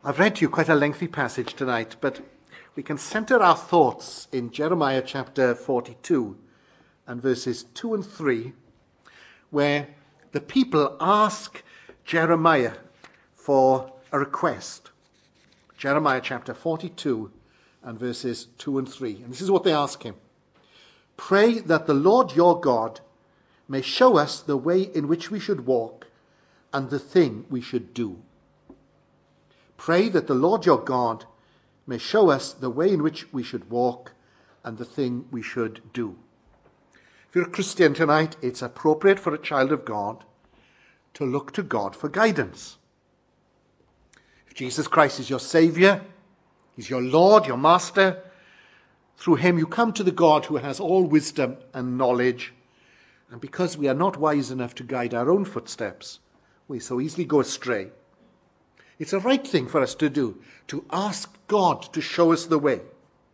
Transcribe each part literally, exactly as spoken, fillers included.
I've read to you quite a lengthy passage tonight, but we can center our thoughts in Jeremiah chapter forty-two and verses two and three, where the people ask Jeremiah for a request. Jeremiah chapter forty-two and verses two and three. And this is what they ask him. Pray that the Lord your God may show us the way in which we should walk and the thing we should do. Pray that the Lord your God may show us the way in which we should walk and the thing we should do. If you're a Christian tonight, it's appropriate for a child of God to look to God for guidance. If Jesus Christ is your Saviour, he's your Lord, your Master, through him you come to the God who has all wisdom and knowledge. And because we are not wise enough to guide our own footsteps, we so easily go astray. It's a right thing for us to do, to ask God to show us the way.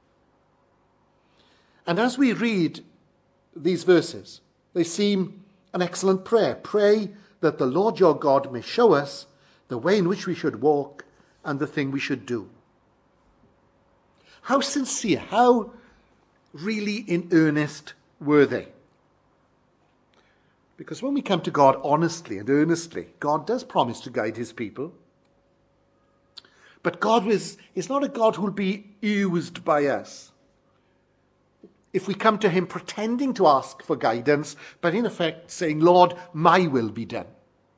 And as we read these verses, they seem an excellent prayer. Pray that the Lord your God may show us the way in which we should walk and the thing we should do. How sincere, how really in earnest were they? Because when we come to God honestly and earnestly, God does promise to guide his people. But God is, is not a God who will be used by us. If we come to him pretending to ask for guidance, but in effect saying, Lord, my will be done.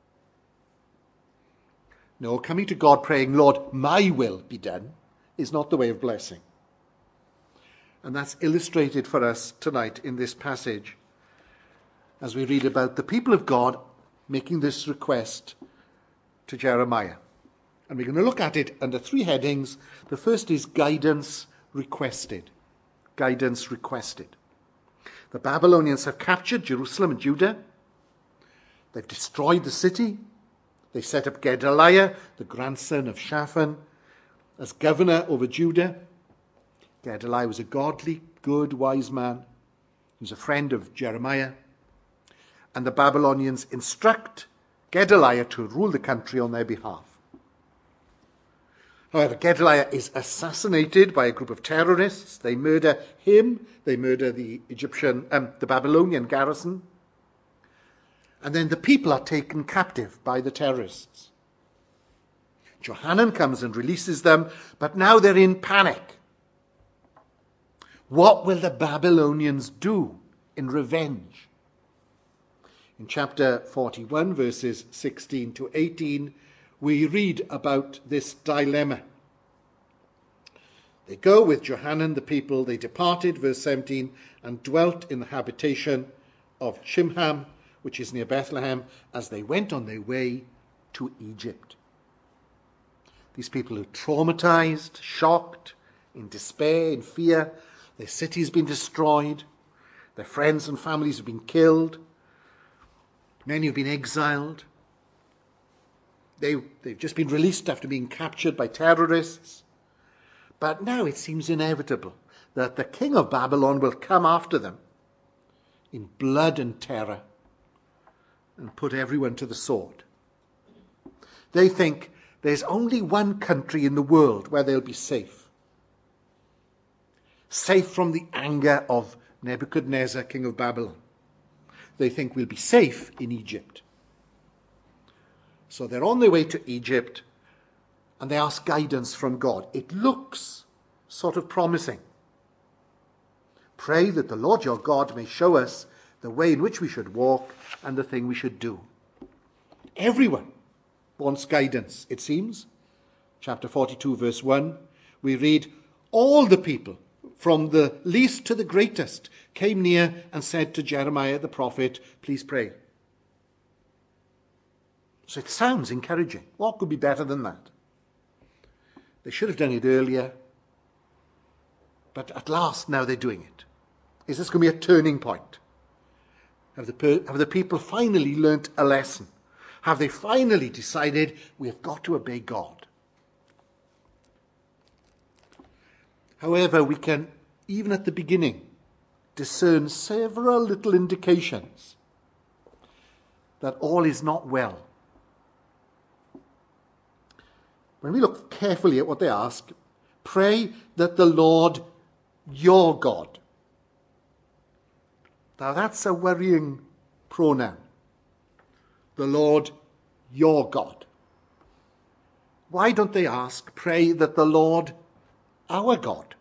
No, coming to God praying, Lord, my will be done, is not the way of blessing. And that's illustrated for us tonight in this passage, as we read about the people of God making this request to Jeremiah. And we're going to look at it under three headings. The first is guidance requested. Guidance requested. The Babylonians have captured Jerusalem and Judah. They've destroyed the city. They set up Gedaliah, the grandson of Shaphan, as governor over Judah. Gedaliah was a godly, good, wise man. He was a friend of Jeremiah. And the Babylonians instruct Gedaliah to rule the country on their behalf. However, Gedaliah is assassinated by a group of terrorists. They murder him. They murder the Egyptian, um, the Babylonian garrison. And then the people are taken captive by the terrorists. Johanan comes and releases them, but now they're in panic. What will the Babylonians do in revenge? In chapter forty-one, verses sixteen to eighteen, we read about this dilemma. They go with Johanan, the people. They departed, verse seventeen, and dwelt in the habitation of Chimham, which is near Bethlehem, as they went on their way to Egypt. These people are traumatized, shocked, in despair, in fear. Their city's been destroyed. Their friends and families have been killed. Many have been exiled. They, they've just been released after being captured by terrorists. But now it seems inevitable that the king of Babylon will come after them in blood and terror and put everyone to the sword. They think there's only one country in the world where they'll be safe. Safe from the anger of Nebuchadnezzar, king of Babylon. They think we'll be safe in Egypt. So they're on their way to Egypt and they ask guidance from God. It looks sort of promising. Pray that the Lord your God may show us the way in which we should walk and the thing we should do. Everyone wants guidance, it seems. Chapter forty-two, verse one, we read, all the people, from the least to the greatest, came near and said to Jeremiah the prophet, please pray. So it sounds encouraging. What could be better than that? They should have done it earlier. But at last, now they're doing it. Is this going to be a turning point? Have the, have the people finally learnt a lesson? Have they finally decided we have got to obey God? However, we can, even at the beginning, discern several little indications that all is not well. when we look carefully at what they ask, pray that the Lord your God. Now that's a worrying pronoun. The Lord your God. Why don't they ask, pray that the Lord our God?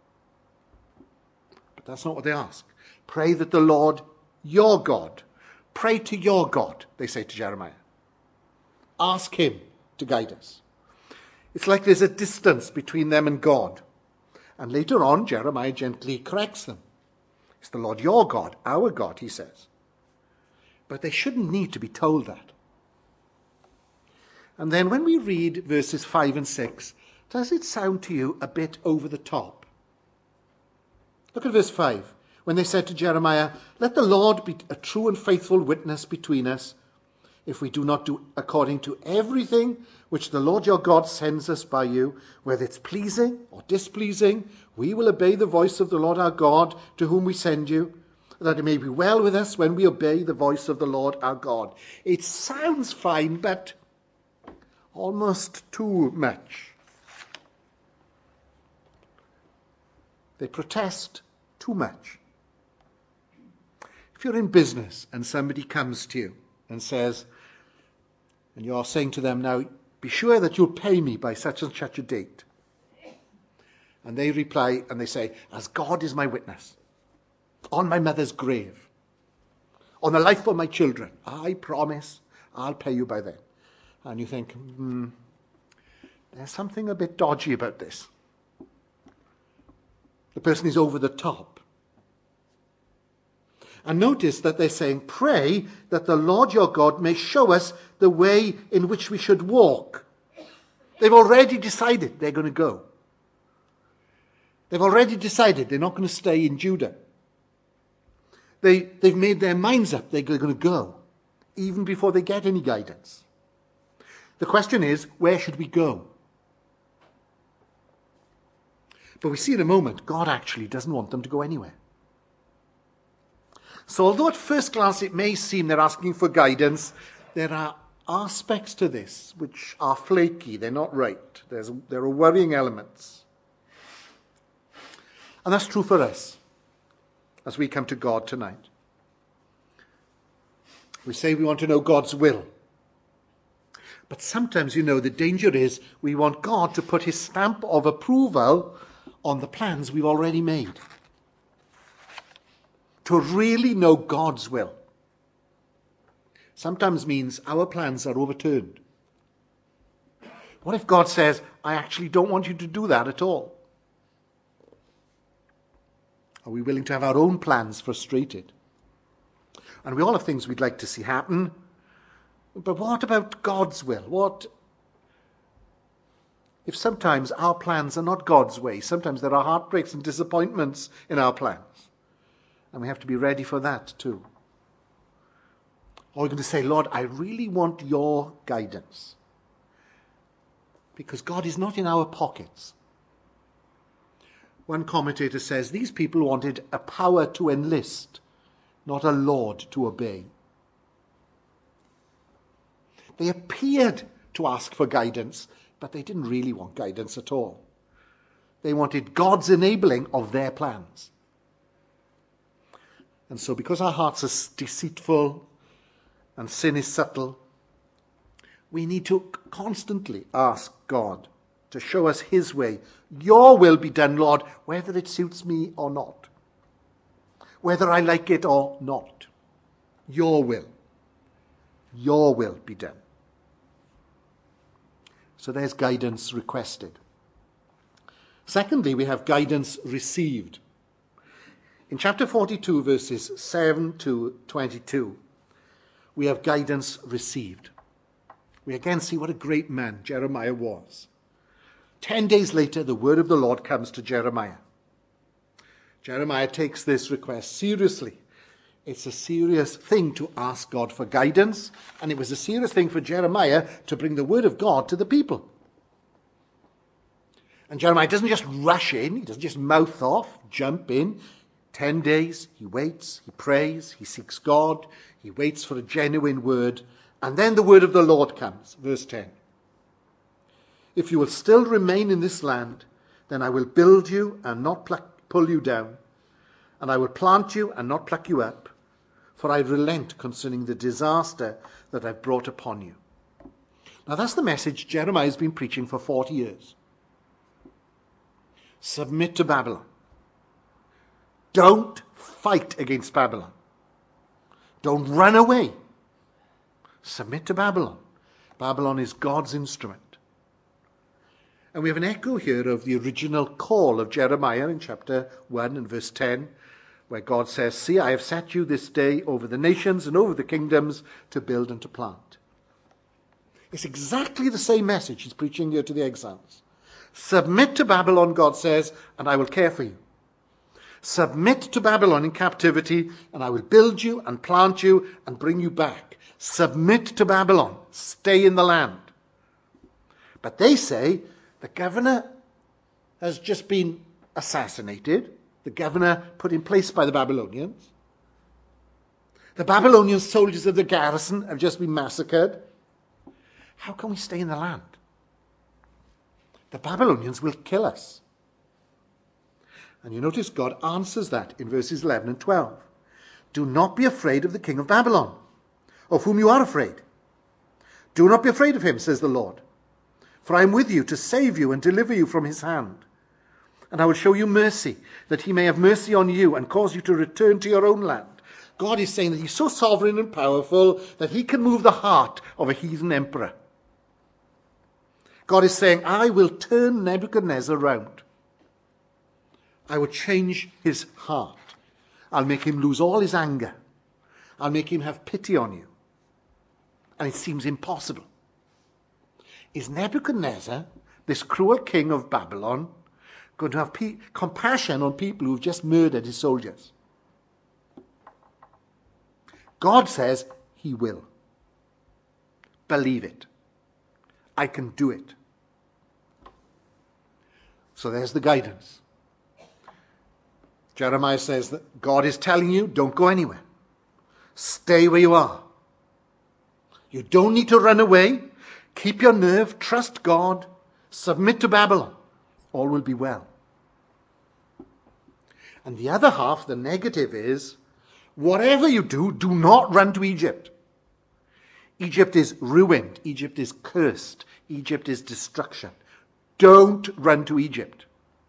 But that's not what they ask. Pray that the Lord your God. Pray to your God, they say to Jeremiah. Ask him to guide us. It's like there's a distance between them and God. And later on, Jeremiah gently corrects them. It's the Lord your God, our God, he says. But they shouldn't need to be told that. And then when we read verses five and six, does it sound to you a bit over the top? Look at verse five. When they said to Jeremiah, let the Lord be a true and faithful witness between us, if we do not do according to everything which the Lord your God sends us by you, whether it's pleasing or displeasing, we will obey the voice of the Lord our God, to whom we send you, that it may be well with us when we obey the voice of the Lord our God. It sounds fine, but almost too much. They protest too much. If you're in business and somebody comes to you and says, and you're saying to them, now, be sure that you'll pay me by such and such a date. And they reply and they say, as God is my witness, on my mother's grave, on the life of my children, I promise I'll pay you by then. And you think, hmm, there's something a bit dodgy about this. The person is over the top. And notice that they're saying, pray that the Lord your God may show us the way in which we should walk. They've already decided they're going to go. They've already decided they're not going to stay in Judah. They, they've made their minds up they're going to go, even before they get any guidance. The question is, where should we go? But we see in a moment, God actually doesn't want them to go anywhere. So although at first glance it may seem they're asking for guidance, there are aspects to this which are flaky, they're not right. There's, there are worrying elements. And that's true for us as we come to God tonight. We say we want to know God's will. But sometimes, you know, the danger is we want God to put his stamp of approval on the plans we've already made. To really know God's will sometimes means our plans are overturned. What if God says, I actually don't want you to do that at all? Are we willing to have our own plans frustrated? And we all have things we'd like to see happen. But what about God's will? What if sometimes our plans are not God's way? Sometimes there are heartbreaks and disappointments in our plans. And we have to be ready for that too. Or we're going to say, Lord, I really want your guidance. Because God is not in our pockets. One commentator says, these people wanted a power to enlist, not a Lord to obey. They appeared to ask for guidance, but they didn't really want guidance at all. They wanted God's enabling of their plans. And so because our hearts are deceitful and sin is subtle, we need to constantly ask God to show us his way. Your will be done, Lord, whether it suits me or not. Whether I like it or not. Your will. Your will be done. So there's guidance requested. Secondly, we have guidance received. In chapter forty-two, verses seven to twenty-two, we have guidance received. We again see what a great man Jeremiah was. Ten days later, the word of the Lord comes to Jeremiah. Jeremiah takes this request seriously. It's a serious thing to ask God for guidance, and it was a serious thing for Jeremiah to bring the word of God to the people. And Jeremiah doesn't just rush in, he doesn't just mouth off, jump in. Ten days, he waits, he prays, he seeks God, he waits for a genuine word, and then the word of the Lord comes, verse ten. If you will still remain in this land, then I will build you and not pluck, pull you down, and I will plant you and not pluck you up, for I relent concerning the disaster that I've brought upon you. Now that's the message Jeremiah has been preaching for forty years. Submit to Babylon. Don't fight against Babylon. Don't run away. Submit to Babylon. Babylon is God's instrument. And we have an echo here of the original call of Jeremiah in chapter one and verse ten, where God says, "See, I have set you this day over the nations and over the kingdoms to build and to plant." It's exactly the same message he's preaching here to the exiles. Submit to Babylon, God says, and I will care for you. Submit to Babylon in captivity, and I will build you and plant you and bring you back. Submit to Babylon. Stay in the land. But they say the governor has just been assassinated. The governor put in place by the Babylonians. The Babylonian soldiers of the garrison have just been massacred. How can we stay in the land? The Babylonians will kill us. And you notice God answers that in verses eleven and twelve. Do not be afraid of the king of Babylon, of whom you are afraid. Do not be afraid of him, says the Lord. For I am with you to save you and deliver you from his hand. And I will show you mercy, that he may have mercy on you and cause you to return to your own land. God is saying that he's so sovereign and powerful that he can move the heart of a heathen emperor. God is saying, I will turn Nebuchadnezzar round. I will change his heart. I'll make him lose all his anger. I'll make him have pity on you. And it seems impossible. Is Nebuchadnezzar, this cruel king of Babylon, going to have pe- compassion on people who've just murdered his soldiers? God says he will. Believe it. I can do it. So there's the guidance. Jeremiah says that God is telling you, don't go anywhere. Stay where you are. You don't need to run away. Keep your nerve. Trust God. Submit to Babylon. All will be well. And the other half, the negative, is whatever you do, do not run to Egypt. Egypt is ruined. Egypt is cursed. Egypt is destruction. Don't run to Egypt.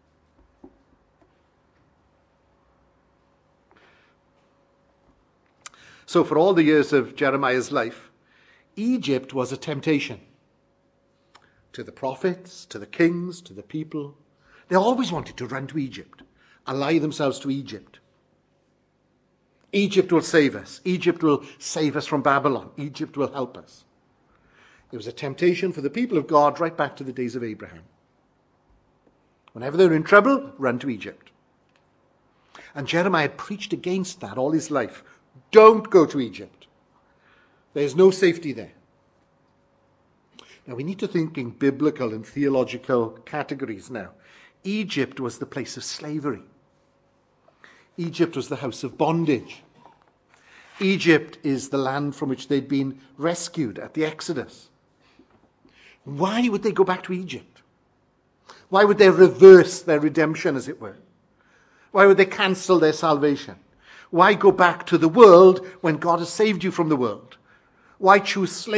So for all the years of Jeremiah's life, Egypt was a temptation to the prophets, to the kings, to the people. They always wanted to run to Egypt, ally themselves to Egypt. Egypt will save us. Egypt will save us from Babylon. Egypt will help us. It was a temptation for the people of God right back to the days of Abraham. Whenever they're in trouble, run to Egypt. And Jeremiah had preached against that all his life. Don't go to Egypt. There's no safety there. Now we need to think in biblical and theological categories now. Egypt was the place of slavery. Egypt was the house of bondage. Egypt is the land from which they'd been rescued at the Exodus. Why would they go back to Egypt? Why would they reverse their redemption, as it were? Why would they cancel their salvation? Why go back to the world when God has saved you from the world? Why choose slavery?